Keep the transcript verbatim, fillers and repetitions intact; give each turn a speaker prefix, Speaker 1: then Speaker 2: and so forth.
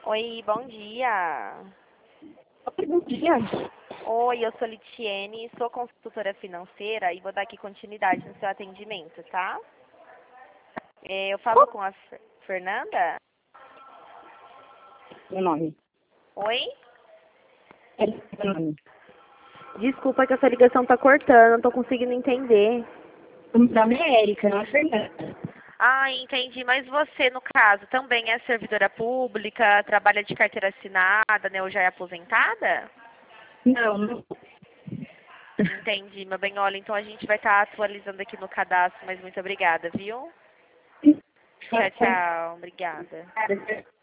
Speaker 1: Oi, bom dia.
Speaker 2: Bom dia.
Speaker 1: Oi, eu sou Litiene, sou consultora financeira e vou dar aqui continuidade no seu atendimento, tá? É, Eu falo com a Fer- Fernanda?
Speaker 2: Meu nome.
Speaker 1: Oi?
Speaker 2: É meu nome.
Speaker 1: Desculpa que essa ligação tá cortando, não tô conseguindo entender.
Speaker 2: O meu nome é Érica, não é Fernanda.
Speaker 1: Ah, entendi. Mas você, no caso, também é servidora pública, trabalha de carteira assinada, né? Ou já é aposentada?
Speaker 2: Não, não.
Speaker 1: Entendi, meu bem. Olha, então a gente vai estar atualizando aqui no cadastro, mas muito obrigada, viu? Tchau, tchau. Obrigada.
Speaker 2: Cara,